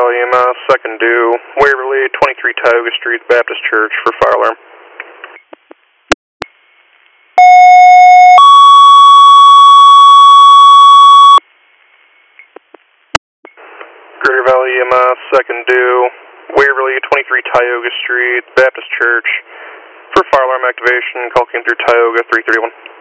Valley EMS, second due, Waverly, 23 Tioga Street, Baptist Church for fire alarm. Greater Valley EMS, second due, Waverly, 23 Tioga Street, Baptist Church for fire alarm activation. Call came through Tioga 331.